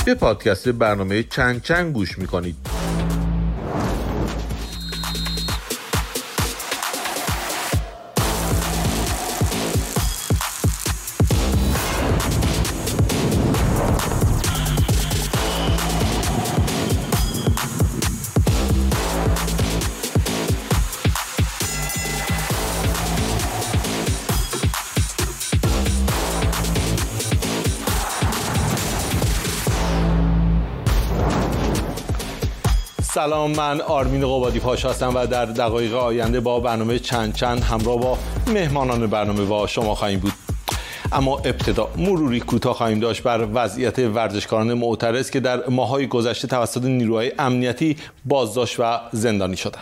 به پادکست برنامه چند چند گوش میکنید. سلام، من آرمین قبادی پاشا هستم و در دقایق آینده با برنامه چند چند همراه با مهمانان برنامه با شما خواهیم بود. اما ابتدا مروری کوتاه خواهیم داشت بر وضعیت ورزشکاران معترض که در ماه‌های گذشته توسط نیروهای امنیتی بازداشت و زندانی شدند.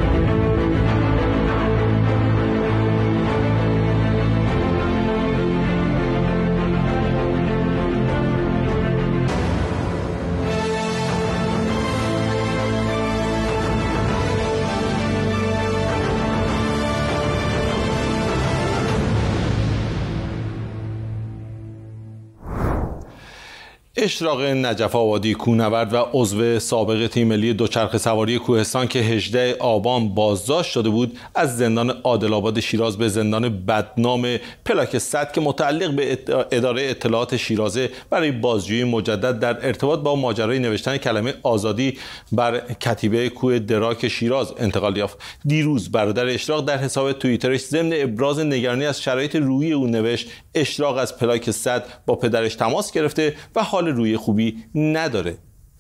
اشراق نجف آبادی کوهنورد و عضو سابق تیم ملی دوچرخه سواری کوهستان که 18 آبان بازداشت شده بود از زندان عادل‌آباد شیراز به زندان بدنام پلاک 100 که متعلق به اداره اطلاعات شیرازه برای بازجویی مجدد در ارتباط با ماجرای نوشتن کلمه آزادی بر کتیبه کوه دراک شیراز انتقال یافت. دیروز برادر اشراق در حساب توییترش ضمن ابراز نگرانی از شرایط روحی او نوشت اشراق از پلاک 100 با پدرش تماس گرفته و حال روحی خوبی نداره.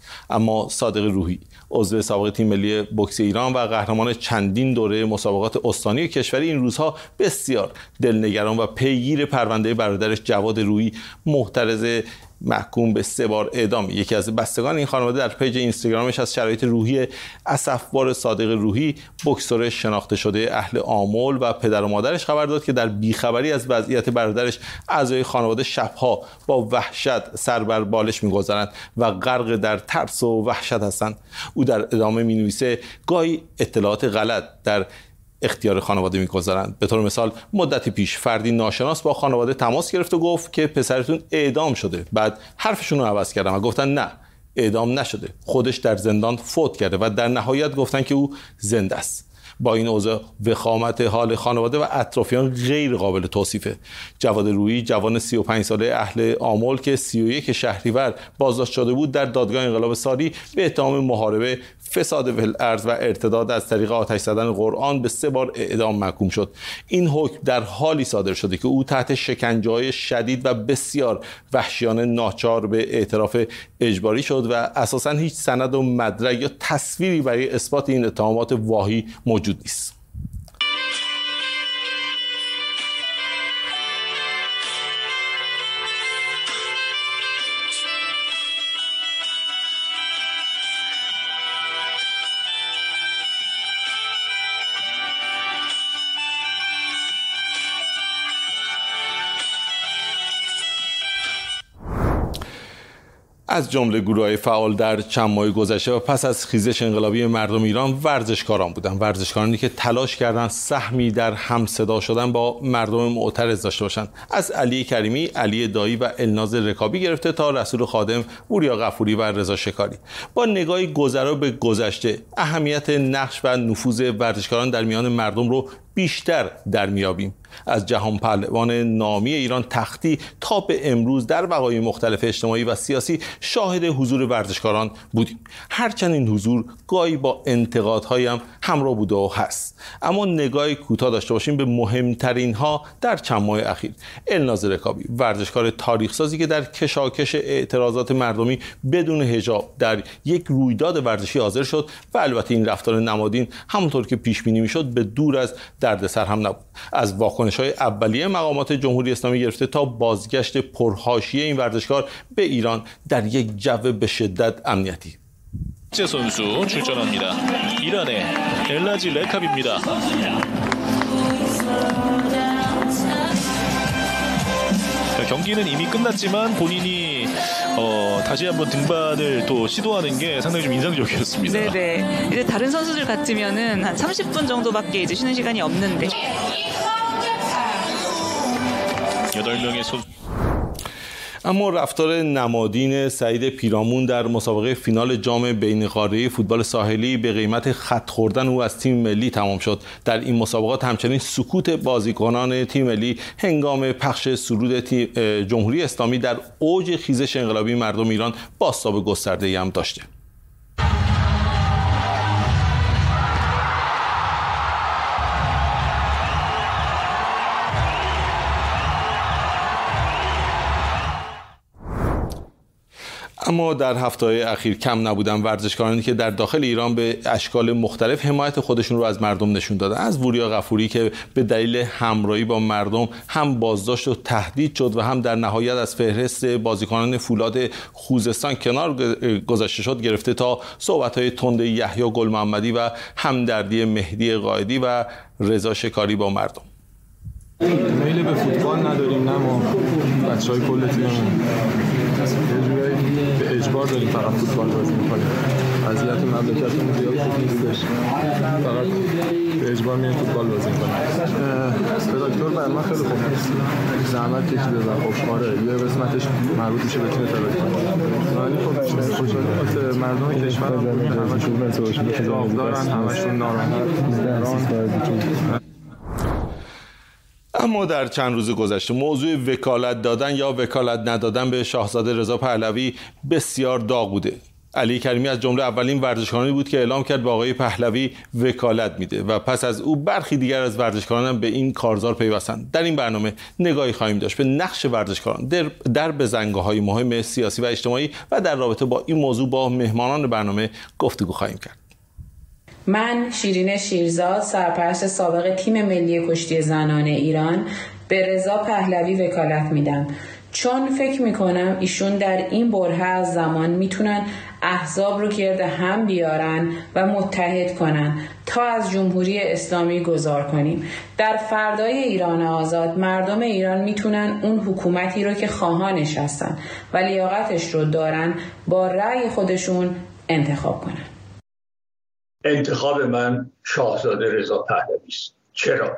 اما صادق روحی عضو سابق تیم ملی بوکس ایران و قهرمان چندین دوره مسابقات استانی کشوری این روزها بسیار دلنگران و پیگیر پرونده برادرش جواد روحی محترض محکوم به 3 بار اعدام. یکی از بستگان این خانواده در پیج اینستاگرامش از شرایط روحی اسفبار صادق روحی بوکسور شناخته شده اهل آمل و پدر و مادرش خبر داد که در بیخبری از وضعیت برادرش اعضای خانواده شبها با وحشت سر بر بالش می‌گذارند و غرق در ترس و وحشت هستند. او در ادامه می‌نویسه گاهی اطلاعات غلط در اختیار خانواده می‌گذارند. به طور مثال مدتی پیش فردی ناشناس با خانواده تماس گرفت و گفت که پسرتون اعدام شده. بعد حرفشون رو عوض کردن و گفتن نه، اعدام نشده، خودش در زندان فوت کرده و در نهایت گفتن که او زنده است. با این اوضاع وخامت حال خانواده و اطرافیان غیر قابل توصیفه. جواد روحی جوان 35 ساله اهل آمل که 31 شهریور بازداشت شده بود در دادگاه انقلاب ساری به اتهام محاربه، فساد فی الارض و ارتداد از طریق آتش زدن قرآن به 3 بار اعدام محکوم شد. این حکم در حالی صادر شده که او تحت شکنجه‌های شدید و بسیار وحشیانه ناچار به اعتراف اجباری شد و اساساً هیچ سند و مدرک یا تصویری برای اثبات این اتهامات واهی موجود نیست. از جمله گروه‌های فعال در چند ماه گذشته و پس از خیزش انقلابی مردم ایران ورزشکاران بودند. ورزشکارانی که تلاش کردند سهمی در همصدا شدن با مردم معترض داشته باشند. از علی کریمی، علی دایی و الناز رکابی گرفته تا رسول خادم، وریا غفوری و رضا شکاری. با نگاهی گذرا به گذشته، اهمیت نقش و نفوذ ورزشکاران در میان مردم رو بیشتر در میابیم. از جهان پهلوان نامی ایران تختی تا به امروز در وقایع مختلف اجتماعی و سیاسی شاهد حضور ورزشکاران بودیم. هرچند این حضور گاهی با انتقادهایی هم همراه بوده و هست. اما نگاهی کوتاه داشته باشیم به مهمترین ها در چند ماه اخیر. الناز رکابی، ورزشکار تاریخ سازی که در کشاکش اعتراضات مردمی بدون حجاب در یک رویداد ورزشی حاضر شد و البته این رفتار نمادین همونطور که پیش بینی میشد به دور از دردسر هم نبود. از واکنش‌های اولیه مقامات جمهوری اسلامی گرفته تا بازگشت پرحاشیه این ورزشکار به ایران در یک جو به شدت امنیتی. 제 선수 출전합니다. 이란의 엘라지 레캅입니다. 경기는 이미 끝났지만 본인이 다시 한번 등반을 또 시도하는 게 상당히 좀 인상적이었습니다. 네네. 이제 다른 선수들 같으면은 한 30분 정도밖에 이제 쉬는 시간이 없는데. 8명의 선수. اما رفتار نمادین سعید پیرامون در مسابقه فینال جام بین‌قاره‌ای فوتبال ساحلی به قیمت خط خوردن او از تیم ملی تمام شد. در این مسابقات همچنین سکوت بازیکنان تیم ملی هنگام پخش سرود جمهوری اسلامی در اوج خیزش انقلابی مردم ایران بازتاب گسترده‌ای هم داشته. اما در هفته‌های اخیر کم نبودن ورزشکارانی که در داخل ایران به اشکال مختلف حمایت خودشون رو از مردم نشون دادن. از وریا غفوری که به دلیل همراهی با مردم هم بازداشت و تهدید شد و هم در نهایت از فهرست بازیکنان فولاد خوزستان کنار گذاشته شد، گرفته تا صحبت‌های تند یحیی گل محمدی و همدردی مهدی قائدی و رضا شکاری با مردم. میل به فوتبال نداریم، نه ما بچهای کل تیممون به اجبار داریم فقط فوتبال بازی می‌کنیم. وضعیت مملکتمون زیاد خوب نیستش، فقط به اجبار میریم فوتبال بازی می‌کنیم. پداکتور بر من خیلی خوب نیست، زحمت کشیده و خب آره یه قسمتش مربوط میشه به تیم پداکتور، ولی خب خوشحالی مردم کشورمون همشون دارن، همشون ناراحتن. اما در چند روز گذشته موضوع وکالت دادن یا وکالت ندادن به شاهزاده رضا پهلوی بسیار داغ بوده. علی کریمی از جمله اولین ورزشکارانی بود که اعلام کرد به آقای پهلوی وکالت میده و پس از او برخی دیگر از ورزشکاران هم به این کارزار پیوستند. در این برنامه نگاهی خواهیم داشت به نقش ورزشکاران در بزنگاه‌های مهم سیاسی و اجتماعی و در رابطه با این موضوع با مهمانان برنامه گفتگو خواهیم کرد. من شیرین شیرزاد، سرپرست سابق تیم ملی کشتی زنان ایران، به رضا پهلوی وکالت میدم، چون فکر میکنم ایشون در این برهه از زمان میتونن احزاب رو گرد هم بیارن و متحد کنن تا از جمهوری اسلامی گذار کنیم. در فردای ایران آزاد مردم ایران میتونن اون حکومتی رو که خواهانش هستن و لیاقتش رو دارن با رأی خودشون انتخاب کنن. انتخاب من شاهزاده رضا پهلوی است. چرا؟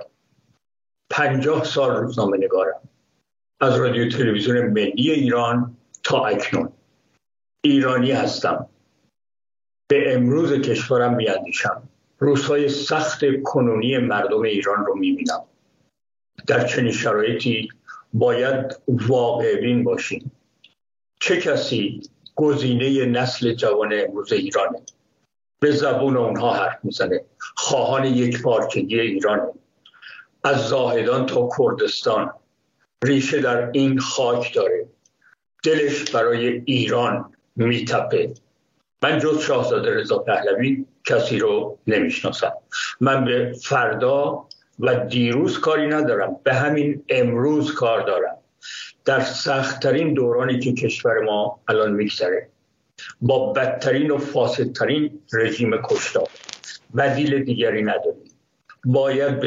50 سال روزنامه نگارم، از رادیو تلویزیون ملی ایران تا اکنون ایرانی هستم. به امروز کشورم میاندیشم، روزهای سخت کنونی مردم ایران رو میبینم. در چنین شرایطی باید واقع‌بین باشیم. چه کسی گزینه نسل جوان امروز ایرانه؟ به زبون اونها حرف میزنه، خواهان یک پارچگی ایرانه. از زاهدان تا کردستان ریشه در این خاک داره، دلش برای ایران میتپه. من جز شاهزاده رضا پهلوی کسی رو نمیشناسم. من به فردا و دیروز کاری ندارم، به همین امروز کار دارم. در سخت‌ترین دورانی که کشور ما الان میگذره، با بدترین و فاسدترین رژیم کشتار، بدیل دیگری نداریم. باید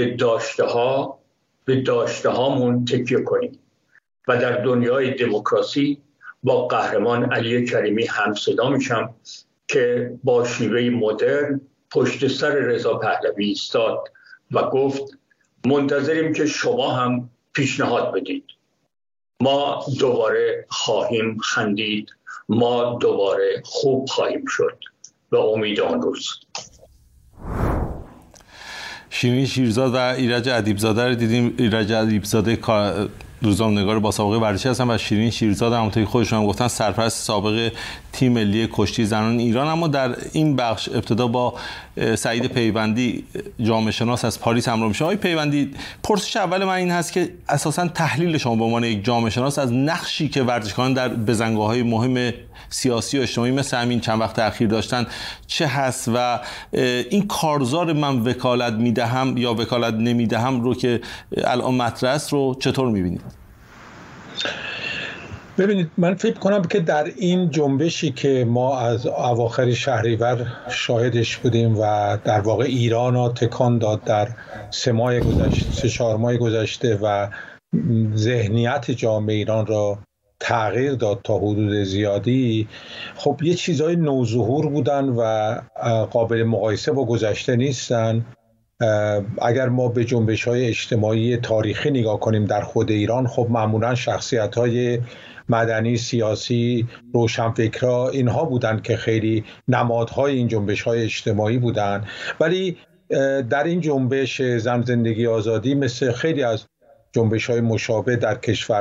به داشته هامون تکیه کنیم و در دنیای دموکراسی با قهرمان علی کریمی همصدا میشم که با شیوه مدرن پشت سر رضا پهلوی ایستاد و گفت منتظریم که شما هم پیشنهاد بدید. ما دوباره خواهیم خندید، ما دوباره خوب خواهیم شد. به امید آن روز. شیرین شیرزاد و ایرج ادیبزاده رو دیدیم. ایرج ادیبزاده روزنامه‌نگار با سابقه ورزشی هستن و شیرین شیرزاد همونطوری خودشون هم گفتن سرپرست سابق تیم ملی کشتی زنان ایران. اما در این بخش ابتدا با سعید پیوندی جامعه شناس از پاریس همراه میشم. آقای پیوندی، پرسش اول من این هست که اساساً تحلیل شما به عنوان یک جامعه شناس از نقشی که ورزشکاران در بزنگاه‌های مهم سیاسی و اجتماعی مثل همین چند وقت اخیر داشتن چه هست و این کارزار من وکالت میدهم یا وکالت نمیدهم رو که الان مطرح است رو چطور میبینید؟ ببینید، من فکر کنم که در این جنبشی که ما از اواخر شهریور شاهدش بودیم و در واقع ایران را تکان داد در 3-4 ماه گذشته و ذهنیت جامعه ایران را تغییر داد تا حدود زیادی، خب یه چیزای نوظهور بودن و قابل مقایسه با گذشته نیستن اگر ما به جنبش‌های اجتماعی تاریخی نگاه کنیم در خود ایران، خب معمولاً شخصیت‌های مدنی، سیاسی، روشنفکرها اینها بودن که خیلی نمادهای این جنبش‌های اجتماعی بودن. ولی در این جنبش زن، زندگی، آزادی مثل خیلی از جنبش‌های مشابه در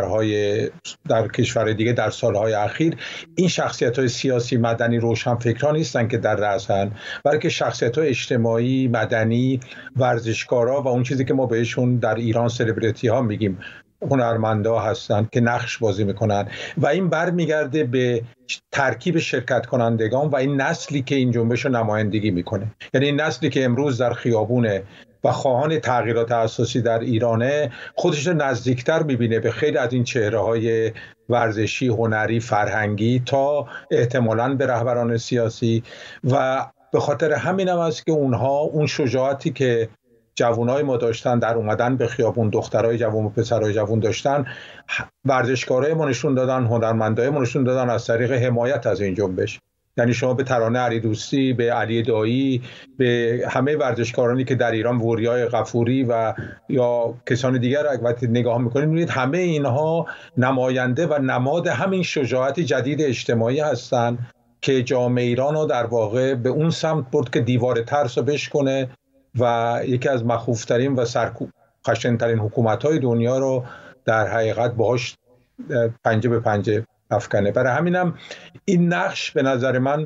کشور دیگه در سالهای اخیر، این شخصیت‌های سیاسی، مدنی، روشنفکران نیستن که در رأسن، بلکه شخصیت‌های اجتماعی، مدنی، ورزشکارا و اون چیزی که ما بهشون در ایران سلبریتی ها میگیم، هنرمندا هستن که نقش بازی میکنن و این برمیگرده به ترکیب شرکت کنندگان و این نسلی که این جنبش رو نمایندگی میکنه. یعنی این نسلی که امروز در خیابونه و خواهان تغییرات اساسی در ایرانه، خودش رو نزدیکتر میبینه به خیلی از این چهره‌های ورزشی، هنری، فرهنگی تا احتمالاً به رهبران سیاسی. و به خاطر همین هم است که اونها اون شجاعتی که جوانای ما داشتن در اومدن به خیابون، دخترای جوان و پسرای جوان داشتن، ورزشکارای ما نشون دادن، هنرمندای ما نشون دادن از طریق حمایت از این جنبش. یعنی شما به ترانه علی دوستی، به علی دایی، به همه ورزشکارانی که در ایران، وریای غفوری و یا کسان دیگر را وقتی نگاه میکنید میبینید همه اینها نماینده و نماد همین شجاعت جدید اجتماعی هستند که جامعه ایران رو در واقع به اون سمت برد که دیوار ترس رو بشکنه و یکی از مخوفترین و خشنترین حکومت‌های دنیا رو در حقیقت باهاش پنجه به پنجه افکنه. برای همینم این نقش به نظر من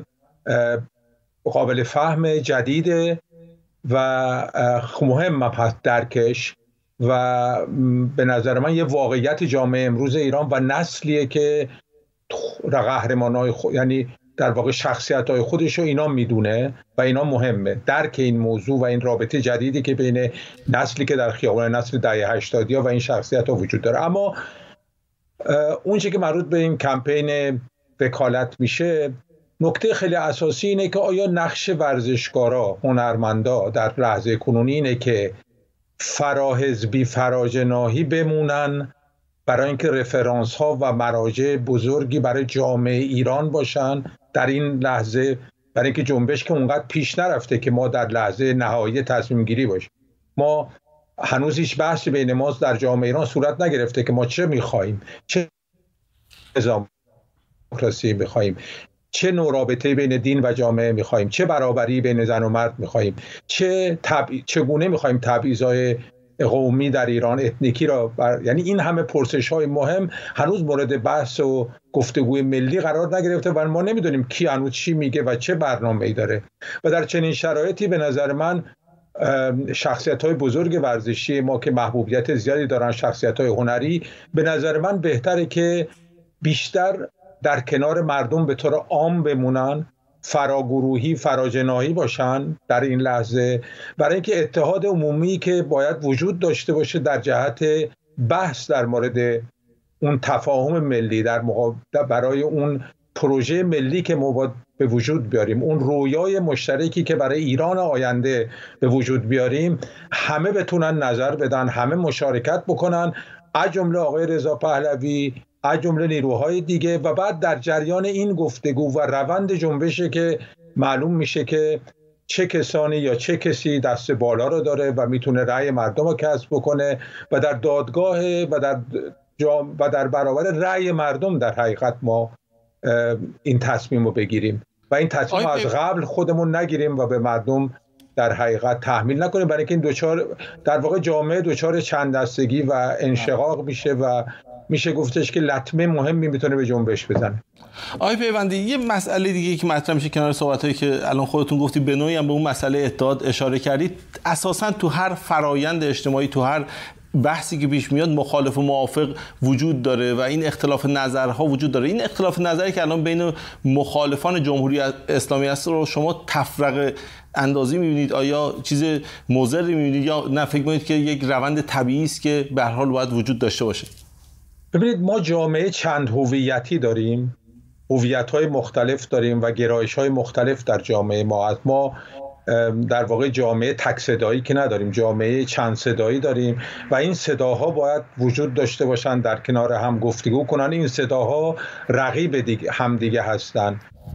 قابل فهم جدیده و مهم درکش و به نظر من یه واقعیت جامعه امروز ایران و نسلیه که قهرمانای یعنی در واقع شخصیت‌های خودش رو اینا میدونه و اینا مهمه. درک این موضوع و این رابطه جدیدی که بین نسلی که در خیابان، نسل دهه 80 و این شخصیت‌ها وجود داره. اما اون چیزی که مربوط به این کمپین وکالت میشه، نکته خیلی اساسی اینه که آیا نقش ورزشکارا، هنرمندا در لحظه کنونی اینه که فراحزبی، فراجناحی بمونن برای اینکه رفرانس ها و مراجع بزرگی برای جامعه ایران باشن در این لحظه، برای اینکه جنبش که اونقدر پیش نرفته که ما در لحظه نهایی تصمیم گیری باشیم. ما هنوز هیچ بحثی بین ما در جامعه ایران صورت نگرفته که ما چه میخواییم، چه نظام دموکراسی میخواییم، چه نوع رابطه بین دین و جامعه میخواییم، چه برابری بین زن و مرد میخواییم، چگونه میخواییم تبعیض‌های قومی در ایران، اتنیکی را یعنی این همه پرسش‌های مهم هنوز مورد بحث و گفتگوی ملی قرار نگرفته و ما نمیدونیم کی هنوز چی میگه و چه برنامه‌ای داره. و در چنین شرایطی به نظر من شخصیت‌های بزرگ ورزشی ما که محبوبیت زیادی دارن، شخصیت‌های هنری، به نظر من بهتره که بیشتر در کنار مردم به طور عام بمونن، فراگروهی، فراجناحی باشن در این لحظه، برای اینکه اتحاد عمومی که باید وجود داشته باشه در جهت بحث در مورد اون تفاهم ملی، برای اون پروژه ملی که ما باید به وجود بیاریم، اون رویای مشترکی که برای ایران آینده به وجود بیاریم، همه بتونن نظر بدن، همه مشارکت بکنن، از جمله آقای رضا پهلوی، از جمله نیروهای دیگه، و بعد در جریان این گفتگو و روند جنبشه که معلوم میشه که چه کسانی یا چه کسی دست بالا رو داره و میتونه رأی مردم رو کسب بکنه و در دادگاه و در برابر رأی مردم در حقیقت ما این تصمیم رو بگیریم و این تصمیم از قبل خودمون نگیریم و به مردم در حقیقت تحمیل نکنیم، برای اینکه در واقع جامعه دچار چند دستگی و انشقاق میشه و میشه گفتش که لطمه مهمی میتونه به جنبش بزنه. آقای پیوندی، یه مسئله دیگه که مطرح میشه کنار صحبتایی که الان خودتون گفتید، به نوعی هم به اون مسئله اتحاد اشاره کردید. اساساً تو هر فرایند اجتماعی، تو هر بحثی که پیش میاد مخالف و موافق وجود داره و این اختلاف نظرها وجود داره. این اختلاف نظری که الان بین مخالفان جمهوری اسلامی است رو شما تفرقه اندازی میبینید؟ آیا چیز مضری میبینید یا نه فکر میکنید که یک روند طبیعی است که به هر حال باید وجود داشته باشه؟ ببینید، ما جامعه چند هویتی داریم، هویت‌های مختلف داریم و گرایش‌های مختلف در جامعه ما هست. ما در واقع جامعه تک صدایی که نداریم، جامعه چند صدایی داریم و این صداها باید وجود داشته باشن، در کنار هم گفتگو کنن. این صداها رقیب همدیگه هستن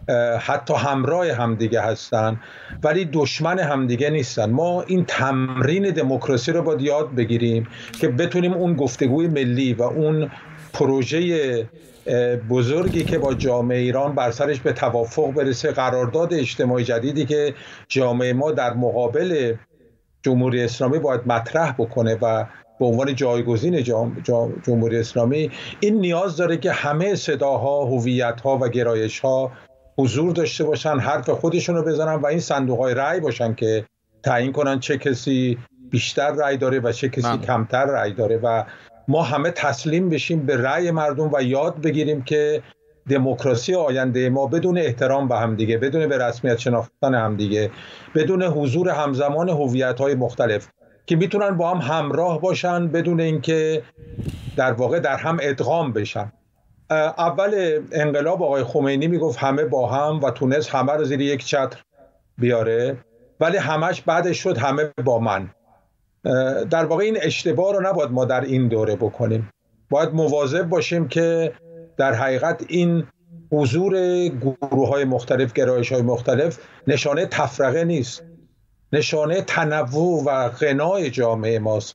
حتی همراه همدیگه هستن ولی دشمن همدیگه نیستن. ما این تمرین دموکراسی رو باید یاد بگیریم که بتونیم اون گفتگوی ملی و اون پروژه بزرگی که با جامعه ایران بر سرش به توافق برسه، قرارداد اجتماعی جدیدی که جامعه ما در مقابل جمهوری اسلامی باید مطرح بکنه و به عنوان جایگزین جمهوری اسلامی، این نیاز داره که همه صداها، هویت‌ها و گرایش‌ها حضور داشته باشن، حرف خودشون رو بزنن و این صندوق‌های رأی باشن که تعیین کنن چه کسی بیشتر رأی داره و چه کسی کمتر رأی داره و ما همه تسلیم بشیم به رأی مردم و یاد بگیریم که دموکراسی آینده ما بدون احترام به همدیگه، بدون به رسمیت شناختن همدیگه، بدون حضور همزمان هویت‌های مختلف که میتونن با هم همراه باشن بدون اینکه در واقع در هم ادغام بشن. اول انقلاب آقای خمینی میگفت همه با هم و تونست همه رو زیر یک چتر بیاره، ولی همش بعدش شد همه با من. در واقع این اشتباه رو نباید ما در این دوره بکنیم. باید مواظب باشیم که در حقیقت این حضور گروه‌های مختلف، گرایش‌های مختلف نشانه تفرقه نیست، نشانه تنوع و غنای جامعه ماست.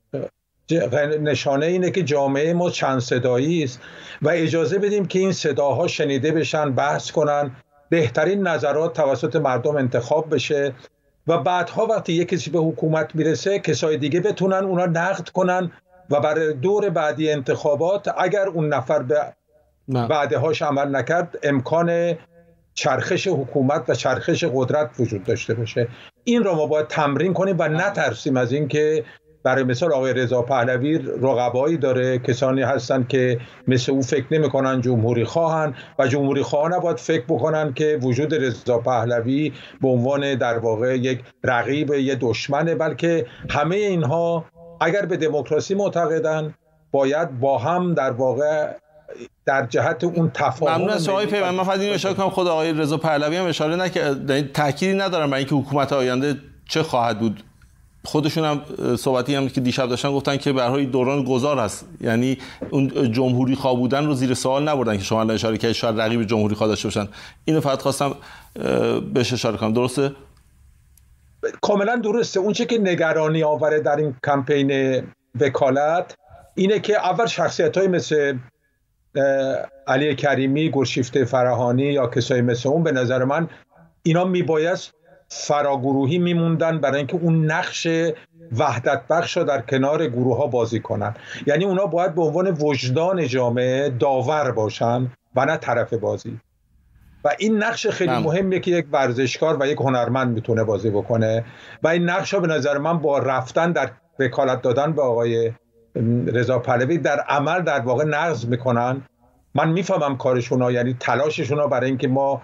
نشانه اینه که جامعه ما چند صدایی است و اجازه بدیم که این صداها شنیده بشن، بحث کنن، بهترین نظرات توسط مردم انتخاب بشه و بعدها وقتی یک کسی به حکومت میرسه کسای دیگه بتونن اونا نقد کنن و برای دور بعدی انتخابات اگر اون نفر به وعده‌هاش عمل نکرد امکان چرخش حکومت و چرخش قدرت وجود داشته باشه. این رو ما باید تمرین کنیم و نترسیم از این که برای مثال آقای رضا پهلوی رقبایی داره، کسانی هستن که مثل او فکر نمی‌کنن جمهوری خواهن و جمهوری خواهان نباید فکر بکنن که وجود رضا پهلوی به عنوان در واقع یک رقیب، یک دشمنه، بلکه همه اینها اگر به دموکراسی معتقدن باید با هم در واقع در جهت اون تفاهم. ممنون از آقای پیوند. من فقط اینو اشاره کنم خود آقای رضا پهلوی هم اشاره نکرد، تأکیدی ندارم برای اینکه حکومت آینده چه خواهد بود. خودشون هم صحبتی هم که دیشب داشتن گفتن که به هر حال دوران گذار هست، یعنی اون جمهوری خواه بودن رو زیر سوال نبردن که شما الان اشاره کردید شاید رقیب جمهوری خواه داشته باشن. اینو فقط خواستم بهش اشاره کنم. درسته؟ کاملا درسته. اون چه که نگرانی آوره در این کمپین وکالت اینه که اول شخصیت‌های مثل علی کریمی، گلشیفته فرهانی یا کسایی مثل اون به نظر من اینا میبایست فراگروهی میموندن برای اینکه اون نقش وحدت بخش رو در کنار گروه ها بازی کنن. یعنی اونا باید به عنوان وجدان جامعه داور باشن و نه طرف بازی و این نقش خیلی مهمیه که یک ورزشکار و یک هنرمند میتونه بازی بکنه و این نقش ها به نظر من با رفتن در وکالت دادن به آقای رضا پهلوی در عمل در واقع نقض میکنن. من میفهمم کارشون ها، یعنی تلاششون ها برای اینکه ما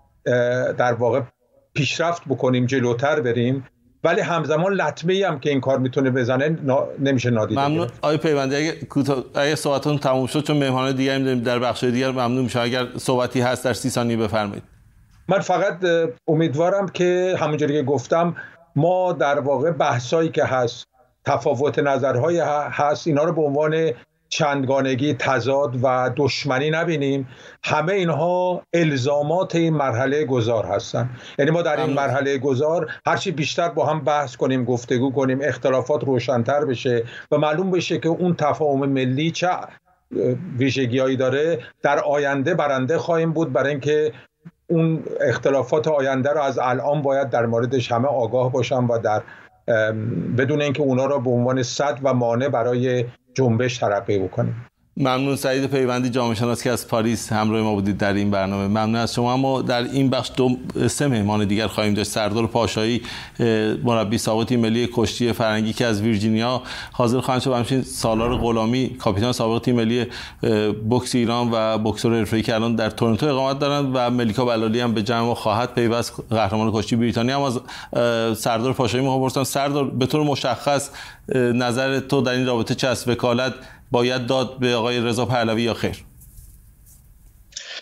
در واقع پیشرفت بکنیم، جلوتر بریم، ولی همزمان لطمه‌ای هم که این کار میتونه بزنه نمیشه نادیده گرفت. ممنون آقای پیوندی. اگه صحبتتون تموم شد چون مهمان دیگه هم داریم در بخش دیگر، ممنون میشم اگر صحبتی هست در 30 ثانیه بفرمایید. من فقط امیدوارم که همونجوری که گفتم ما در واقع بحثایی که هست، تفاوت نظرهای هست، اینا رو به عنوان چندگانگی، تضاد و دشمنی نبینیم. همه اینها الزامات این مرحله گذار هستن. یعنی ما در این مرحله گذار هرچی بیشتر با هم بحث کنیم، گفتگو کنیم، اختلافات روشن‌تر بشه و معلوم بشه که اون تفاهم ملی چه ویژگی‌هایی داره، در آینده برنده خواهیم بود. برای اینکه اون اختلافات آینده رو از الان باید در موردش همه آگاه باشن و در بدون اینکه اونا رو به عنوان سد و مانع برای جنبش ترقی بکنیم. ممنون. سعید پیوندی، جامعه شناس که از پاریس همراه ما بودید در این برنامه. ممنون از شما. ما در این بخش 2-3 مهمان دیگر خواهیم داشت. سردار پاشایی، مربی سابق تیم ملی کشتی فرنگی که از ویرجینیا حاضر خواهند شد، و همچنین سالار غلامی، کاپیتان سابق تیم ملی بوکس ایران و بوکسور حرفه‌ای که الان در تورنتو اقامت دارند، و ملیکا بلالی هم به جمع خواهد پیوست، قهرمان کشتی بریتانیا. هم از سردار پاشایی می‌خوام بپرسم سردار، به طور مشخص نظر تو در این رابطه چه است؟ وکالت باید داد به آقای رضا پهلوی یا خیر؟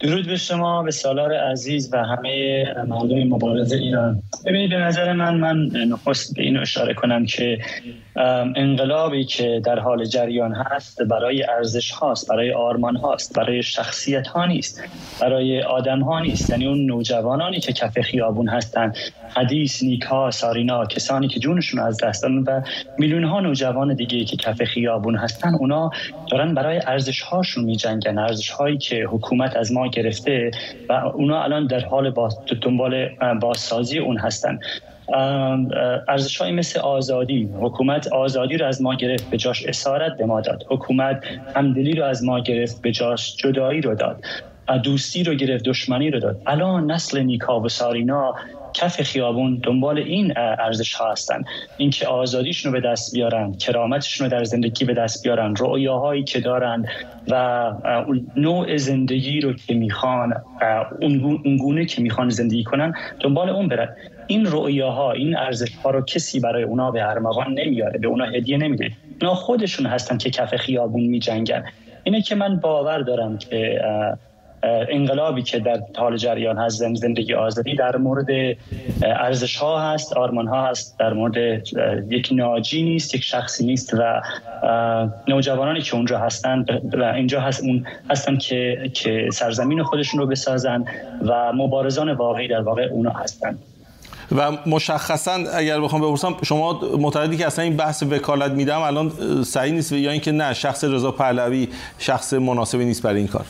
درود به شما، به سالار عزیز و همه مردم مبارز ایران. ببینید به نظر من نخست به این اشاره کنم که انقلابی که در حال جریان هست برای ارزش هاست، برای آرمان هاست، برای شخصیت ها نیست، برای آدم ها نیست. یعنی اون نوجوانانی که کف خیابون هستن، حدیث، نیکا، سارینا، کسانی که جونشون از دست دادن و میلیون ها نوجوان دیگه که کف خیابون هستن، اونا دارن برای ارزش هاشون میجنگن، ارزش هایی که حکومت از ما گرفته و اونا الان در حال دنبال بازسازی اون هستن. ارزش‌هایی مثل آزادی، حکومت آزادی رو از ما گرفت به جاش اسارت به ما داد. حکومت همدلی رو از ما گرفت به جاش جدایی رو داد. دوستی رو گرفت دشمنی رو داد. الان نسل نیکا و سارینا کف خیابون دنبال این ارزش ها هستن، اینکه آزادیشون رو به دست بیارن، کرامتشون رو در زندگی به دست بیارن، رؤیاهایی که دارن و نوع زندگی رو که میخوان، اون گونه که میخوان زندگی کنن دنبال اون برن. این رؤیاها، این ارزش ها رو کسی برای اونا به ارمغان نمیاره، به اونا هدیه نمیده. اونا خودشون هستن که کف خیابون میجنگن. اینه که من باور دارم که انقلابی که در حال جریان هست، زندگی آزادی، در مورد ارزش ها هست، آرمان ها هست، در مورد یک ناجی نیست، یک شخصی نیست و نوجوانانی که اونجا هستن و اینجا هستن که سرزمین خودشون رو بسازن و مبارزان واقعی در واقع اونا هستن. و مشخصا اگر بخوام بپرسم، شما معتقدی که اصلا این بحث وکالت میدم الان صحیح نیست یا اینکه نه، شخص رضا پهلوی شخص مناسبی نیست برای این کار؟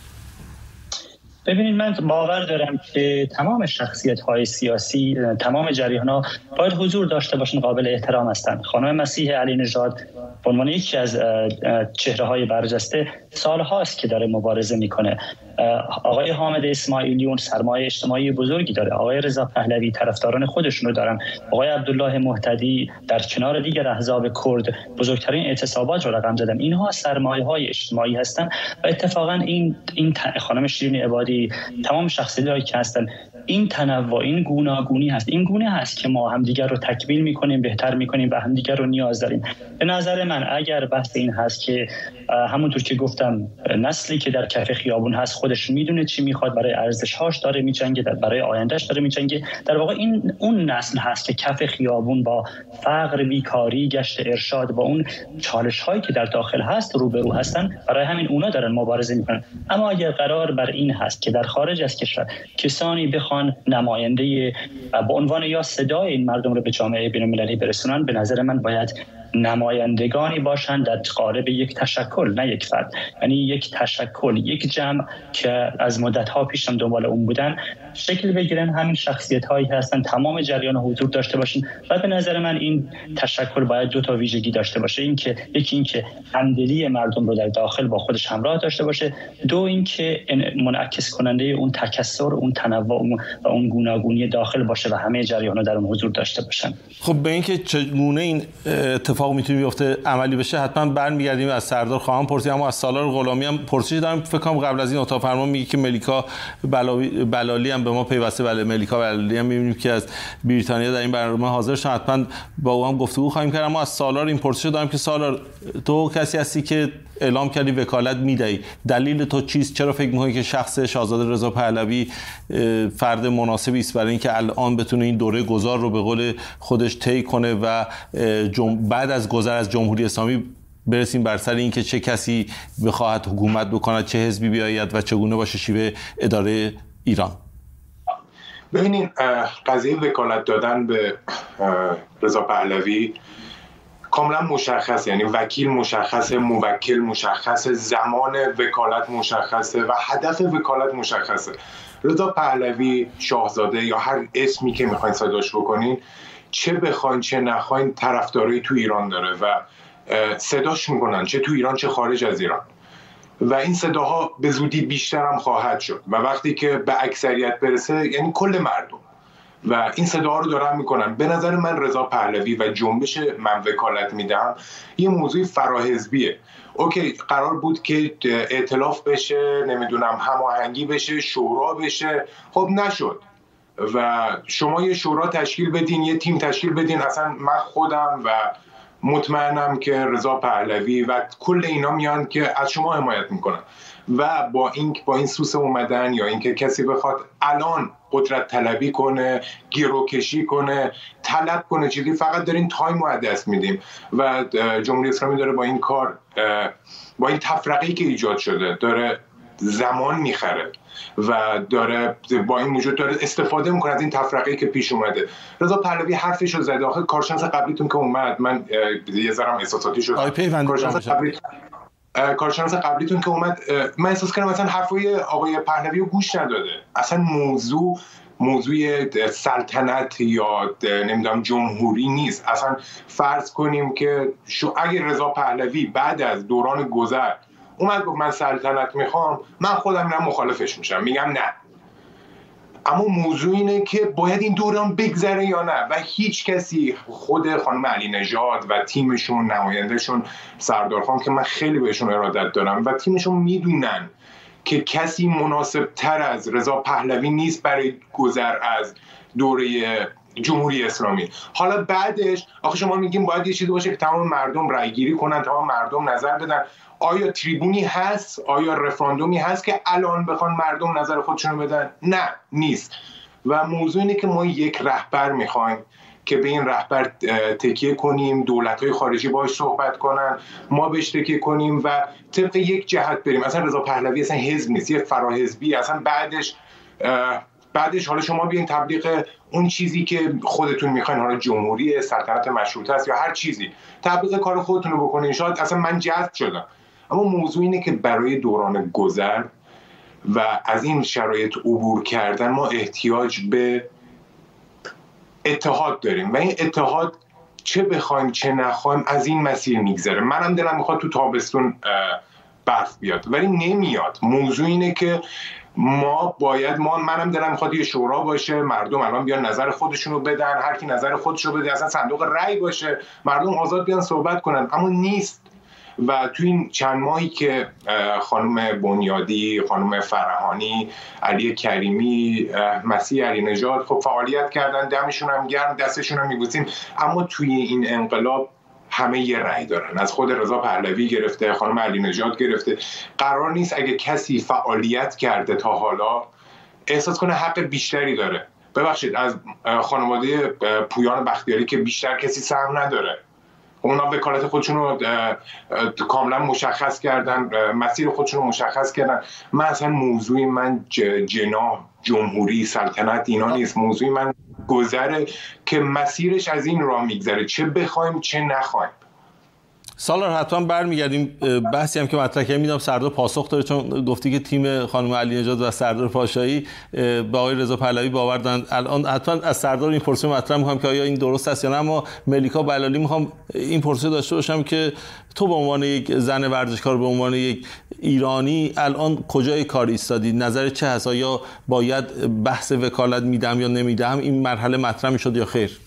ببینید من باور دارم که تمام شخصیت‌های سیاسی، تمام جریان‌ها باید حضور داشته باشن، قابل احترام هستند. خانم مسیح علی نژاد به عنوان یکی از چهره‌های برجسته سال‌هاست که داره مبارزه می‌کنه. آقای حامد اسماعیلیون سرمایه اجتماعی بزرگی داره. آقای رضا پهلوی طرفداران خودشون رو دارن. آقای عبدالله مهتدی در کنار دیگر احزاب کرد بزرگترین اعتصابات رو رقم زدن. اینها سرمایه‌های اجتماعی هستن و اتفاقا این خانم شیرین عبادی، تمام شخصیت‌هایی که هستن، این تنوع، این گوناگونی هست. این گونه هست که ما همدیگر رو تکمیل می‌کنیم، بهتر می‌کنیم و همدیگر رو نیاز داریم. به نظر من اگر بحث این هست که همونطور که گفتم نسلی که در کف خیابون هست خودش میدونه چی میخواد، برای ارزش‌هاش داره میجنگه، برای آیندهش داره میجنگه، در واقع این اون نسل هست که کف خیابون با فقر، بیکاری، گشت ارشاد، با اون چالش‌هایی که در داخل هست روبرو هستن. برای همین اونا دارن مبارزه میکنن. اما اگر قرار بر این هست که در خارج از کشور کسانی بخوان نماینده به عنوان یا صدای این مردم رو به جامعه بین‌المللی برسونن، به نظر من باید نمایندگانی باشند در قالب یک تشکل، نه یک فرد. یعنی یک تشکل، یک جمع که از مدت‌ها پیش هم دنبال اون بودن شکل بگیرن. همین شخصیت‌هایی هستن، تمام جریان حضور داشته باشین و به نظر من این تشکل باید دو تا ویژگی داشته باشه. یکی اینکه همدلی مردم رو در داخل با خودش همراه داشته باشه، دو اینکه منعکس کننده اون تکثر، اون تنوع و اون گوناگونی داخل باشه و همه جریان‌ها در اون حضور داشته باشن. خب به اینکه چگونه این اتفاق میتونه بیفته، عملی بشه، حتما برمیگردیم از سردار خواهم پرسید. اما از سالار غلامی هم پرسش دارم. فکر کنم قبل از این اتاق فرمان میگه که ملیکا بلالی هم به ما پیوسته. بله، ملیکا بلالی هم میبینیم که از بریتانیا در این برنامه حاضر شد. حتما با او هم گفتگو خواهیم کرد. اما از سالار این پرسش دارم که سالار، تو کسی هستی که اعلام کردی وکالت میدهی، دلیل تو چیست؟ چرا فکر می‌کنی که شخص شاهزاده رضا پهلوی فرد مناسبی است برای اینکه الان بتونه این دوره گذار رو به قول خودش طی کنه و بعد از گذر از جمهوری اسلامی برسیم بر سر اینکه چه کسی بخواهد حکومت بکند، چه حزبی بیاید و چگونه باشه شیوه اداره ایران؟ ببینین، قضیه وکالت دادن به رضا پهلوی کاملا مشخص، یعنی وکیل مشخصه، موکل مشخصه، زمان وکالت مشخصه و هدف وکالت مشخصه. رضا پهلوی شاهزاده یا هر اسمی که میخواین صداش بکنین، چه بخواین چه نخواین طرفدارایی تو ایران داره و صداش میکنن، چه تو ایران چه خارج از ایران، و این صداها به زودی بیشتر هم خواهد شد و وقتی که به اکثریت برسه یعنی کل مردم و این صداها رو دارن میکنن. به نظر من رضا پهلوی و جنبش من وکالت میدم یه موضوع فراحزبیه. اوکی، قرار بود که ائتلاف بشه، نمیدونم هماهنگی بشه، شورا بشه، خب نشد و شما یه شورا تشکیل بدین، یه تیم تشکیل بدین. اصلا من خودم و مطمئنم که رضا پهلوی و کل اینا میان که از شما حمایت میکنن و با این سوس اومدن یا اینکه کسی بخواد الان قدرت طلبی کنه، گروکشی کنه، طلب کنه چیزی، فقط دارین تایم رو از دست میدیم و جمهوری اسلامی داره با این کار، با این تفرقه‌ای که ایجاد شده داره زمان میخره و داره با این وجود داره استفاده میکنه از این تفرقه‌ای که پیش اومده. رضا پهلوی حرفش رو زده. آخه کارشناس قبلیتون که اومد، من یه ذرم احساساتی شدم، کارشناس قبلیتون که اومد من احساس کردم مثلا حرفای آقای پهلوی رو گوش نداده. اصلا موضوع سلطنت یا نمیدونم جمهوری نیست. اصلا فرض کنیم که اگه رضا پهلوی بعد از دوران گذر اومد گفت من سلطنت میخوام، من خودم نه مخالفش میشم، میگم نه. اما موضوع اینه که باید این دوران بگذره یا نه و هیچ کسی، خود خانم علی نژاد و تیمشون، نمایندهشون سردار خان که من خیلی بهشون ارادت دارم و تیمشون میدونن که کسی مناسب تر از رضا پهلوی نیست برای گذر از دوره جمهوری اسلامی. حالا بعدش آخه شما میگیم باید یه چیزی باشه که تمام مردم رأی گیری کنن، تمام مردم نظر بدن. آیا تریبونی هست؟ آیا رفراندومی هست که الان بخوان مردم نظر خودشونو بدن؟ نه، نیست. و موضوع اینه که ما یک رهبر میخوایم که به این رهبر تکیه کنیم، دولت‌های خارجی باهاش صحبت کنن، ما بهش تکیه کنیم و طبق یک جهت بریم. اصلا رضا پهلوی اصلا حزب نیست، یه فراحزبی. اصلا بعدش حالا شما بیاین تبلیغ اون چیزی که خودتون میخواین، حالا جمهوری، سلطنت مشروطه است یا هر چیزی، تبلیغ کار خودتون رو بکنین. شاید اصلا من جذب شدم. اما موضوع اینه که برای دوران گذر و از این شرایط عبور کردن ما احتیاج به اتحاد داریم و این اتحاد چه بخوایم چه نخوایم از این مسیر میگذره. منم دلم میخواد تو تابستون برف بیاد ولی نمیاد. موضوع اینه که منم دلم میخواد یه شورا باشه، مردم الان بیان نظر خودشونو بدن، هر کی نظر خودشو بده، اصلا صندوق رأی باشه، مردم آزاد بیان صحبت کنن. اما نیست. و تو این چند ماهی که خانم بنیادی، خانم فرهانی، علی کریمی، مسیح علی نژاد خب فعالیت کردن، دمشون هم گرم، دستشون هم میبوسیم، اما توی این انقلاب همه یه رأی دارن، از خود رضا پهلوی گرفته، خانم علی نژاد گرفته. قرار نیست اگه کسی فعالیت کرده تا حالا احساس کنه حق بیشتری داره. ببخشید، از خانواده پویان بختیاری که بیشتر کسی سهم نداره، اونا وکالت خودشون رو کاملا مشخص کردن، مسیر خودشون رو مشخص کردن. من اصلا موضوعی من جناح، جمهوری، سلطنت اینا نیست. موضوعی من گذره که مسیرش از این راه میگذره، چه بخوایم چه نخوایم. سالار حتما برمیگردیم. بحثی هم که مطرح کردیم میدونم سردار پاسخ داره، چون گفتی که تیم خانم علی نژاد و سردار پاشایی به آقای رضا پهلوی باور دارن. الان حتما از سردار این پرسه مطرح می‌کنم که آیا این درست است یا نه. اما ملیکا بلالی میخوام این پرسه داشته باشم که تو به عنوان یک زن ورزشکار، به عنوان یک ایرانی، الان کجای کار ایستادی؟ نظر چه هست؟ آیا باید بحث وکالت میدم یا نمیدم این مرحله مطرح میشد یا خیر؟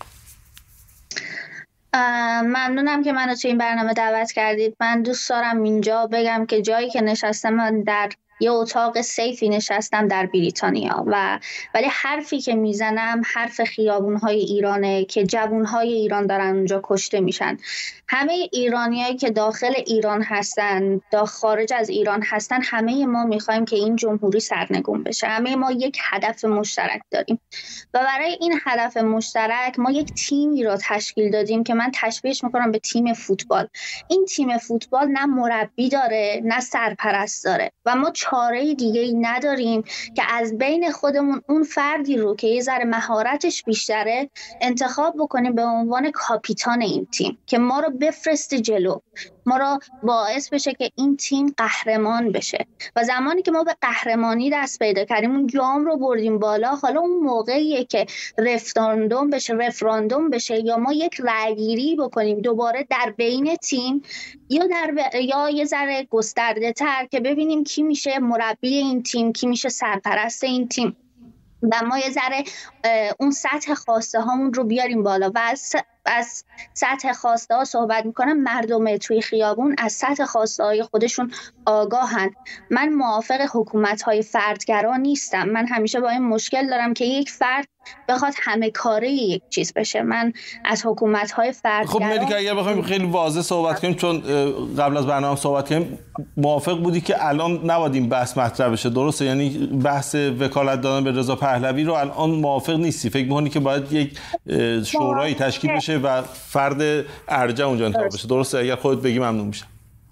ممنونم که منو تو این برنامه دعوت کردید. من دوست دارم اینجا بگم که جایی که نشستم، من در یه اتاق سیفی نشستم در بریتانیا ولی حرفی که میزنم حرف خیابون‌های ایرانه که جوان‌های ایران دارن اونجا کشته میشن. همه ایرانیایی که داخل ایران هستن، خارج از ایران هستن، همه ما میخوایم که این جمهوری سرنگون بشه. همه ما یک هدف مشترک داریم و برای این هدف مشترک ما یک تیمی را تشکیل دادیم که من تشبیهش میکنم به تیم فوتبال. این تیم فوتبال نه مربی داره نه سرپرست داره و ما چاره دیگه ای نداریم که از بین خودمون اون فردی رو که یه ذره مهارتش بیشتره انتخاب بکنیم به عنوان کاپیتان این تیم که ما رو بفرسته جلو، ما رو باعث بشه که این تیم قهرمان بشه. و زمانی که ما به قهرمانی دست پیدا کردیم، اون جام رو بردیم بالا، حالا اون موقعیه که رفراندوم بشه یا ما یک رأیگیری بکنیم دوباره در بین تیم یا یه ذره گسترده تر که ببینیم کی میشه مربی این تیم، کی میشه سرپرست این تیم و ما یه ذره اون سطح خواسته هامون رو بیاریم بالا. و از سطح خواسته ها صحبت میکنم، مردم توی خیابون از سطح خواسته های خودشون آگاهن. من موافق حکومت های فردگرا نیستم. من همیشه با این مشکل دارم که یک فرد بخواد همه کاره یک چیز بشه. من از حکومت های فردگرا خب ملیکا اگر بخوایم خیلی واضح صحبت کنیم، چون قبل از برنامه صحبت کنیم، موافق بودی که الان نباید این بحث مطرح بشه، درسته؟ یعنی بحث وکالت دادن به رضا پهلوی رو الان موافق نیستی؟ فکر می‌کنی که باید یک شورایی تشکیل بشه و فرد ارجح اونجا انتخاب بشه، درسته؟ اگر خودت بگی ممنون میشم.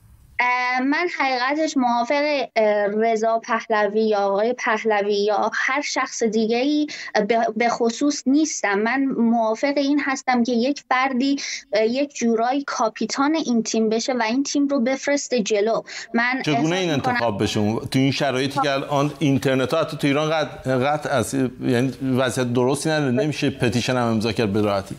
من حقیقتش موافق رضا پهلوی یا آقای پهلوی یا هر شخص دیگه‌ای به خصوص نیستم. من موافق این هستم که یک فردی یک جورایی کاپیتان این تیم بشه و این تیم رو بفرسته جلو. من چگونه این انتخاب بشه تو این شرایطی که الان اینترنت ها حتی تو ایران قطع است، یعنی وضعیت درستی نداره، نمیشه پتیشن هم امضا کرد به راحتی؟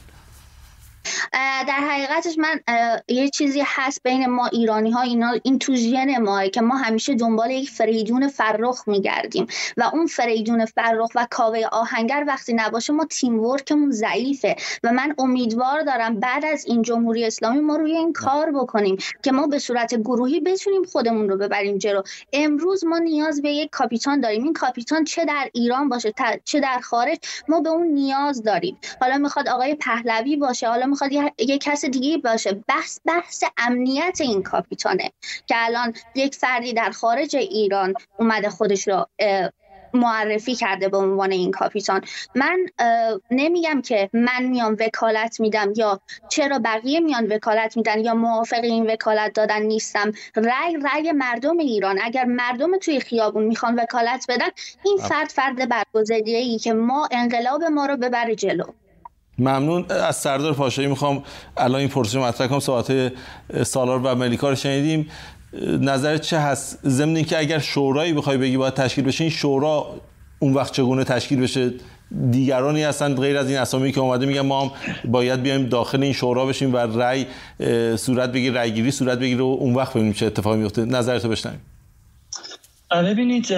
در حقیقتش من یه چیزی هست بین ما ایرانی ها، این تو ژن ماه که ما همیشه دنبال یک فریدون فرخ میگردیم و اون فریدون فرخ و کاوه آهنگر وقتی نباشه ما تیم ورکمون ضعیفه و من امیدوار دارم بعد از این جمهوری اسلامی ما روی این کار بکنیم که ما به صورت گروهی بتونیم خودمون رو ببریم جلو. امروز ما نیاز به یک کاپیتان داریم. این کاپیتان چه در ایران باشه چه در خارج ما به اون نیاز داریم. حالا میخواد آقای پهلوی باشه، حالا میخواد یه کس دیگه باشه. بحث امنیت این کاپیتانه که الان یک فردی در خارج ایران اومده خودش رو معرفی کرده به عنوان این کاپیتان. من نمیگم که من میام وکالت میدم یا چرا بقیه میان وکالت میدن یا موافق این وکالت دادن نیستم. رأی مردم ایران، اگر مردم توی خیابون میخوان وکالت بدن، این فرد برگزیده‌ای که ما انقلاب ما رو ببره جلو. ممنون. از سردار پاشایی میخوام الان این پرسش مطرح کنم. صحبت سالار و ملیکا رو شنیدیم، نظرت چه هست ضمن اینکه اگر شورایی بخوای بگی باید تشکیل بشه، این شورا اون وقت چگونه تشکیل بشه؟ دیگرانی هستن غیر از این اسامی که اومده میگن ما هم باید بیایم داخل این شورا بشیم و رأی صورت بگیره، رأی گیری صورت بگیره و اون وقت ببینیم چه اتفاقی میفته. نظرتو بشنویم. ببینید،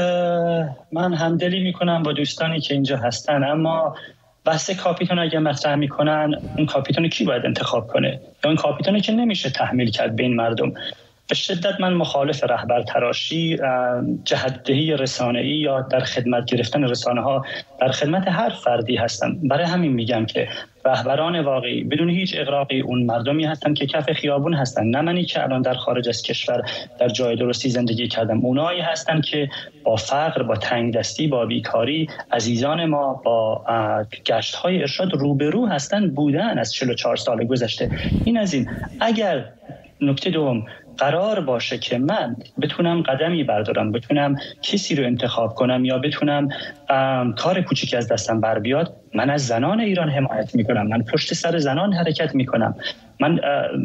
من همدلی میکنم با دوستانی که اینجا هستن، اما بحث کاپیتان اگه مطرح میکنن، اون کاپیتان کی باید انتخاب کنه؟ یا اون کاپیتانی که نمیشه تحمیل کرد به این مردم. به شدت من مخالف رهبر تراشی، جهت‌دهی رسانه‌ای یا در خدمت گرفتن رسانه‌ها در خدمت هر فردی هستم. برای همین میگم که رهبران واقعی بدون هیچ اغراقی اون مردمی هستن که کف خیابون هستن، نه منی که الان در خارج از کشور در جای درستی زندگی کردم. اونایی هستن که با فقر، با تنگدستی، با بیکاری عزیزان ما با گشت‌های ارشاد روبرو هستن بودن از 44 سال گذشته. این از این. اگر نکته دوم قرار باشه که من بتونم قدمی بردارم، بتونم کسی رو انتخاب کنم یا بتونم کار کوچیکی از دستم بر بیاد، من از زنان ایران حمایت میکنم، من پشت سر زنان حرکت میکنم. من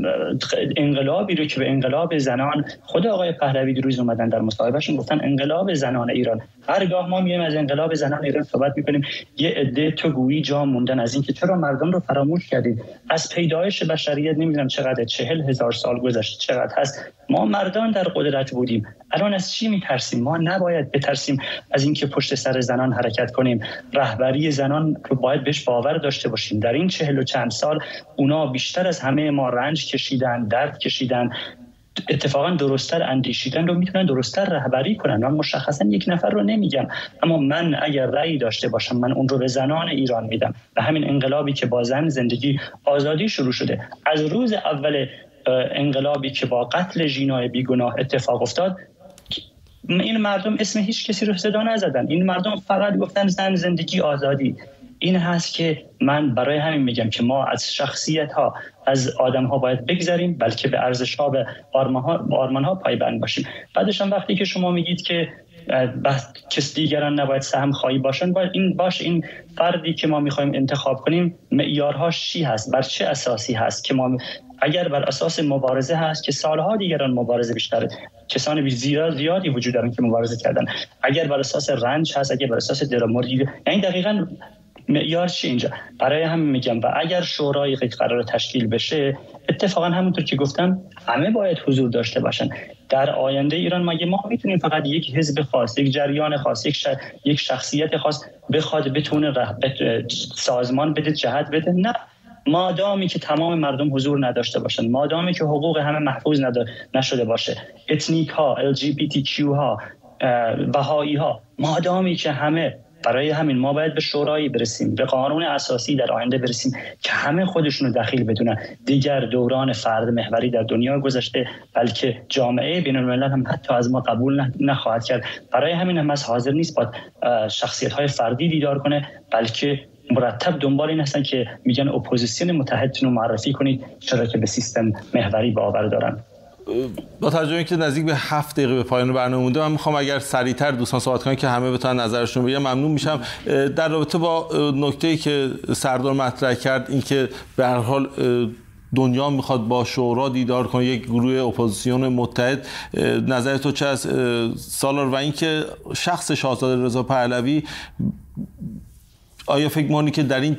انقلابی رو که به انقلاب زنان، خود آقای پهلوی دیروز اومدن در مصاحبهشون گفتن انقلاب زنان ایران. هرگاه ما میایم از انقلاب زنان ایران صحبت میکنیم، یه عده تو گویی جا موندن از اینکه چرا مردم رو فراموش کردید. از پیدایش بشریت نمیدونم چقدر 40,000 سال گذشته چقدر هست ما مردان در قدرت بودیم. الان از چی میترسیم؟ ما نباید بترسیم از اینکه پشت سر زنان حرکت کنیم. رهبری زنان رو باید بهش باور داشته باشیم. در این 40 و چند سال اونا بیشتر از همه ما رنج کشیدن، درد کشیدن، اتفاقا درست‌تر اندیشیدن رو میتونن درست‌تر رهبری کنن. من مشخصا یک نفر رو نمیگم، اما من اگر رأی داشته باشم من اون رو به زنان ایران میدم. و همین انقلابی که با زن زندگی آزادی شروع شده، از روز اول انقلابی که با قتل ژینای بیگناه اتفاق افتاد، این مردم اسم هیچ کسی رو صدا نزدن. این مردم فقط گفتن زن زندگی آزادی. این هست که من برای همین میگم که ما از شخصیت ها، از آدم ها باید بگذاریم، بلکه به ارزش ها، به آرمان ها پایبند باشیم. بعدش هم وقتی که شما میگید که کس دیگران نباید سهم خواهی باشن، باید این باشه این فردی که ما میخوایم انتخاب کنیم معیارهاش چی هست، بر چه اساسی هست که ما اگر بر اساس مبارزه هست که سالها دیگران مبارزه بیشتره، کسان زیادی وجود دارن که مبارزه کردن، اگر بر اساس رنج هست، اگر بر اساس درآمدی، یعنی دقیقاً معیار چی اینجا؟ برای همین میگم و اگر شورای قرار تشکیل بشه، اتفاقا همونطور که گفتم همه باید حضور داشته باشن. در آینده ایران ما میتونیم فقط یک حزب خاص، یک جریان خاص، یک شخصیت خاص بخواد بتونه سازمان بده، جهت بده؟ نه، مادامی که تمام مردم حضور نداشته باشن، مادامی که حقوق همه محفوظ نشده باشه، اتنیک ها، LGBTQ ها، بهایی ها، مادامی که همه، برای همین ما باید به شورایی برسیم، به قانون اساسی در آینده برسیم که همه خودشونو دخیل بدونن. دیگر دوران فرد محوری در دنیا گذشته، بلکه جامعه بین الملل هم حتی از ما قبول نخواهد کرد. برای همین هم از حاضر نیست با شخصیت‌های فردی دیدار کنه، بلکه مرتب دنبال این هستن که میگن اپوزیسیون متحدتون رو معرفی کنید، چرا که به سیستم محوری باور دارن. با توجه به اینکه نزدیک به 7 دقیقه به پایان برنامه مونده، من میخوام اگر سریعتر دوستان صحبت کنن که همه بتونن نظرشون بگن ممنون میشم. در رابطه با نکته‌ای که سردار مطرح کرد، اینکه به هر حال دنیا میخواد با شورا دیدار کنه، یک گروه اپوزیسیون متحد، نظر تو چه از سالار؟ و اینکه شخص شاهزاده رضا پهلوی، آیا فکر می‌کنی که در این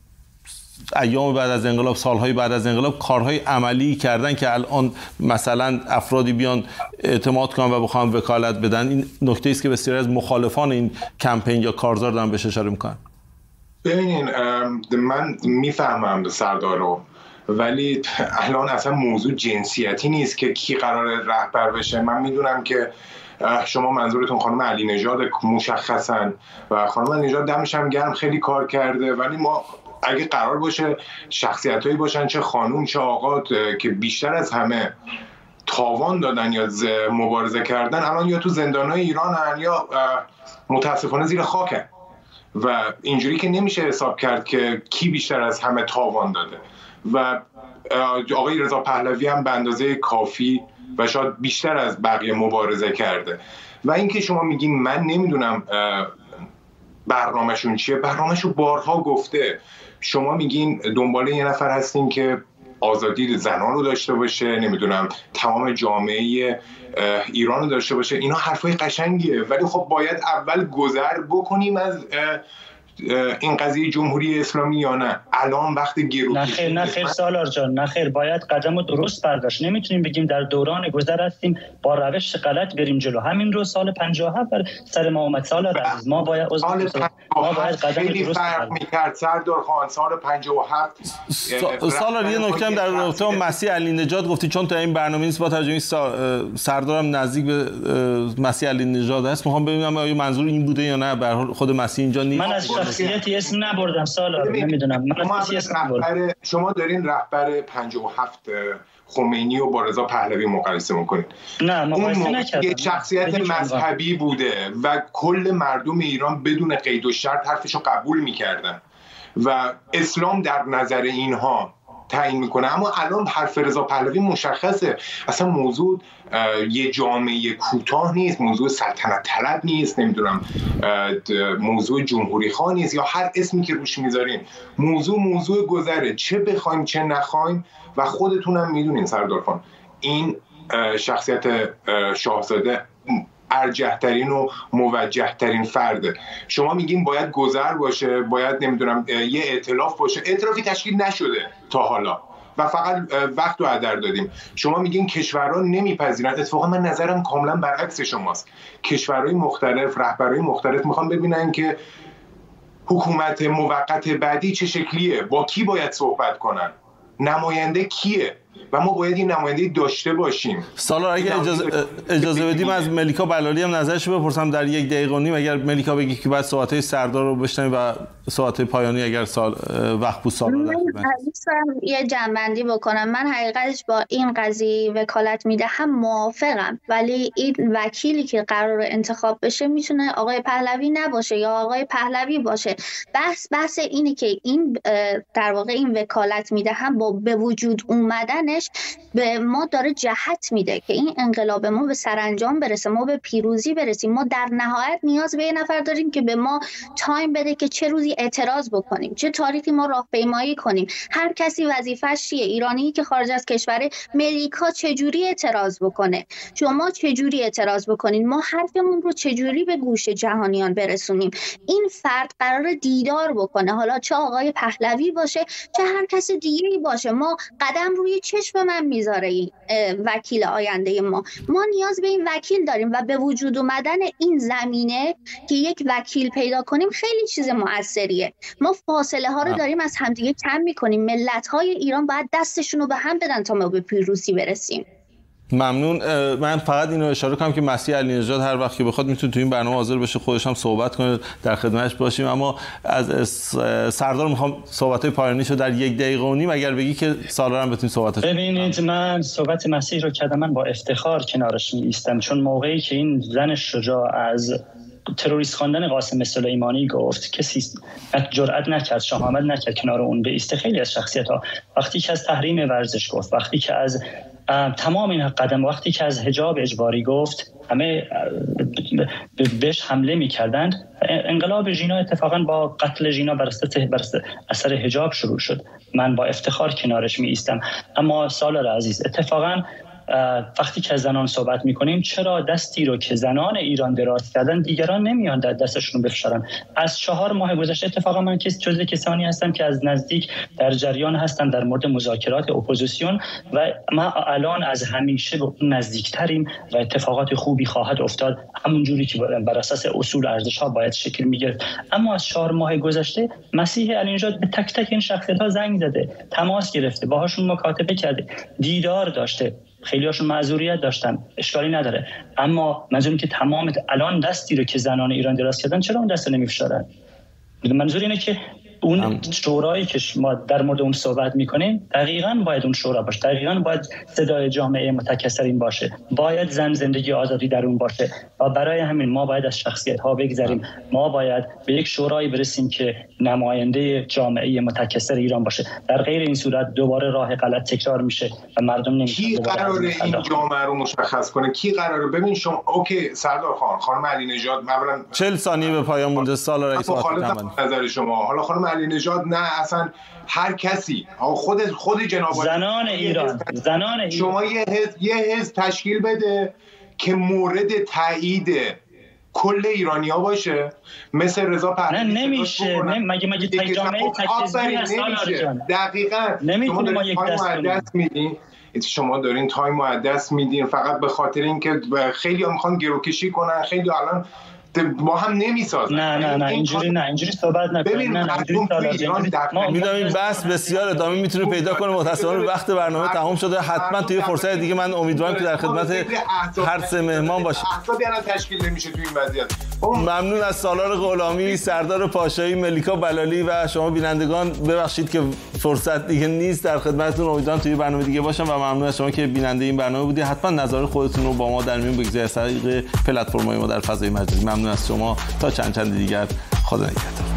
ایام بعد از انقلاب، سالهای بعد از انقلاب، کارهای عملی کردن که الان مثلا افرادی بیان اعتماد کنن و بخوان وکالت بدن؟ این نکته است که بسیاری از مخالفان این کمپین یا کارزار دارن بهش اشاره میکنن. ببینین، من میفهمم سردار رو، ولی الان اصلا موضوع جنسیتی نیست که کی قرار رهبر بشه. من میدونم که شما منظورتون خانم علی نژاد مشخصا، و خانم علی نژاد دمش هم گرم، خیلی کار کرده، ولی ما اگه قرار باشه شخصیتایی باشن، چه خانوم چه آقا، که بیشتر از همه تاوان دادن یا مبارزه کردن، الان یا تو زندانهای ایرانن یا متاسفانه زیر خاکن، و اینجوری که نمیشه حساب کرد که کی بیشتر از همه تاوان داده. و آقای رضا پهلوی هم به اندازه کافی و شاید بیشتر از بقیه مبارزه کرده. و اینکه شما میگین من نمیدونم برنامه‌شون چیه، برنامه‌شو بارها گفته. شما میگین دنبال یه نفر هستین که آزادی زنان رو داشته باشه، نمیدونم تمام جامعه ایران رو داشته باشه. اینا حرفای قشنگیه، ولی خب باید اول گذر بکنیم از این قضیه جمهوری اسلامی یا نه. الان وقت گروگیری نخیر سالار جان، نخیر، باید قدم رو درست برداشت. نمیتونیم بگیم در دوران گذر هستیم با روش غلط بریم جلو. همین رو سال 57 بر سر ما اومد. سالار عزیز، ما باید قدم درست فرق می‌کرد. سردار خان سال 57 سالار یه نکته هم در رابطه با مسیح علی نژاد گفتی، چون تا این برنامه نیست، با توجه به سردارم نزدیک به مسیح علی نژاد هست، میخوام ببینم آیا منظور این بوده یا نه. به هر حال خود مسیح اینجا نیست. من از شخصیتی اسم نبردم سالار، نمیدونم. شما دارین رهبر 57 خمینی و با رضا پهلوی مقایسه میکنید. نه، مقایسه نکردم. یه شخصیت مذهبی بوده و کل مردم ایران بدون قید و شرط حرفشو قبول میکردن و اسلام در نظر اینها تعیین میکنه. اما الان حرف رضا پهلوی مشخصه. اصلا موضوع یه جامعه کوتاه نیست، موضوع سلطنت طلب نیست، نمیدونم موضوع جمهوری خواه نیست، یا هر اسمی که روش میذارین. موضوع گذره، چه بخوایم چه نخوایم. و خودتونم میدونین سردار خان، این شخصیت شاهزاده ارجح‌ترین و موجه‌ترین فرده. شما میگین باید گذر باشه، باید نمیدونم یه ائتلاف باشه. ائتلافی تشکیل نشده تا حالا و فقط وقت رو هدر دادیم. شما میگین کشورها نمیپذیرن. اتفاقا من نظرم کاملا برعکس شماست. کشورهای مختلف، رهبرهای مختلف میخوان ببینن که حکومت موقت بعدی چه شکلیه، با کی باید صحبت کنن، نماینده کیه، و ما باید این نماینده داشته باشیم. سالار اگه اجازه بدیم از ملیکا بلالی هم نظرش بپرسم در 1 دقیقه و نیم. اگر ملیکا بگی که بعد صحبت‌های سردار رو بشنویم و صحبت پایانی اگر وقت بود سالار من یه جنبندی بکنم. من حقیقتش با این قضیه وکالت میدهم موافقم، ولی این وکیلی که قرار انتخاب بشه میتونه آقای پهلوی نباشه یا آقای پهلوی باشه. بحث اینه که این در واقع این وکالت میدهم با به وجود اومدنش به ما داره جهت میده که این انقلاب ما به سرانجام برسه، ما به پیروزی برسیم. ما در نهایت نیاز به یه نفر داریم که به ما تایم بده که چه روزی اعتراض بکنیم، چه تاریخی ما راهپیمایی کنیم. هر کسی وظیفه‌اش چیه؟ ایرانی که خارج از کشور، ملیکا چجوری اعتراض بکنه، شما چجوری اعتراض بکنین، ما حرفمون رو چجوری به گوش جهانیان برسونیم. این فرد قرار دیدار بکنه، حالا چه آقای پهلوی باشه چه هر کس دیگه‌ای باشه. ما قدم روی چه چشم من میذاره این وکیل آینده ما نیاز به این وکیل داریم و به وجود اومدن این زمینه که یک وکیل پیدا کنیم خیلی چیز موثریه. ما فاصله ها رو داریم از همدیگه کم میکنیم. ملت های ایران باید دستشون رو به هم بدن تا ما به پیروزی برسیم. ممنون. من فقط اینو اشاره کنم که مسیح علی نژاد هر وقت که بخواد میتونه تو این برنامه حاضر بشه، خودش هم صحبت کنه، در خدمتش باشیم. اما از سردار میخوام صحبت‌های پایانیشو در 1 دقیقه و نیم اگر بگی که سالار هم بتونید صحبتش. ببینید من صحبت مسیح رو کردم، من با افتخار کنارش می‌ایستم، چون موقعی که این زن شجاع از تروریست خواندن قاسم سلیمانی گفت کسی جرئت نکرد، شهامت نکرد کنار اون بایسته. خیلی از شخصیت‌ها وقتی که از تحریم ورزش گفت، وقتی که از تمام این قدم، وقتی که از حجاب اجباری گفت، همه بهش حمله می‌کردند. انقلاب ژینا اتفاقا با قتل ژینا بر اثر حجاب شروع شد. من با افتخار کنارش می‌ایستم. اما سالار عزیز، اتفاقا وقتی که زنان صحبت میکنیم، چرا دستی رو که زنان ایران دراز کردن دیگران نمیان در دستشون بفشارن؟ از 4 ماه گذشته اتفاقا من جزو کسانی هستم که از نزدیک در جریان هستم در مورد مذاکرات اپوزیسیون و ما الان از همیشه به اون نزدیکتریم و اتفاقات خوبی خواهد افتاد، همون جوری که بر اساس اصول ارزش ها باید شکل میگرفت. اما از 4 ماه گذشته مسیح علی نژاد به تک تک این شخصیت ها زنگ زده، تماس گرفته، باهاشون مکاتبه کرده، دیدار داشته. خیلی هاشون معذوریت داشتن، اشکالی نداره، اما منظورم که تمام الان دستی رو که زنان ایران دراز کردن چرا اون دست رو نمیفشارن؟ منظور اینه که اون شورایی که ما در مورد اون صحبت میکنیم دقیقاً باید اون شورا باشه، دقیقاً باید صدای جامعه متکثرین باشه، باید زن زندگی آزادی در اون باشه و برای همین ما باید از شخصیت ها بگذریم. ما باید به یک شورایی برسیم که نماینده جامعه متکثر ایران باشه. در غیر این صورت دوباره راه غلط تکرار میشه و مردم نمیشه. کی قراره این جامعه رو مشخص کنه؟ کی قراره؟ ببین شما اوکی سردار خانم علی نژاد، اولا 40 ثانیه به پایان مونده. سالار رئیس نظر شما. حالا خانم علی نژاد نه، اصلا هر کسی، خود جناب زنان ایران شما یه حزب تشکیل بده که مورد تایید کل ایرانی‌ها باشه، مثل رضا پهلوی. نه نمیشه. مگه جامعه تکثیری هست جان؟ دقیقاً. نمیتونه ما یک دست میدین. شما دارین تایم رو دست میدین فقط به خاطر اینکه خیلی‌ها میخوان گروکشی کنن، خیلی الان با هم نمیسازن. نه اینجوری صحبت نکنید. میدونم این بحث بسیار ادامه میتونه پیدا کنه. متأسفانه وقت برنامه تمام شده. حتما توی فرصت دیگه من امیدوارم که در خدمت هر 3 مهمان باشیم. احزابی الان تشکیل نمیشه تو این وضعیت. ممنون از سالار غلامی، سردار پاشایی، ملیکا بلالی و شما بینندگان. ببخشید که فرصت دیگه نیست در خدمتتون. امیدوارم توی برنامه دیگه باشم و ممنون از شما که بیننده این برنامه بودید. حتما نظر خودتون رو با ما در میون بگذارید از طریق پلتفرم‌های ما در فضای مجازی. ممنون از شما. تا چند دیگر، خدا نگهدار.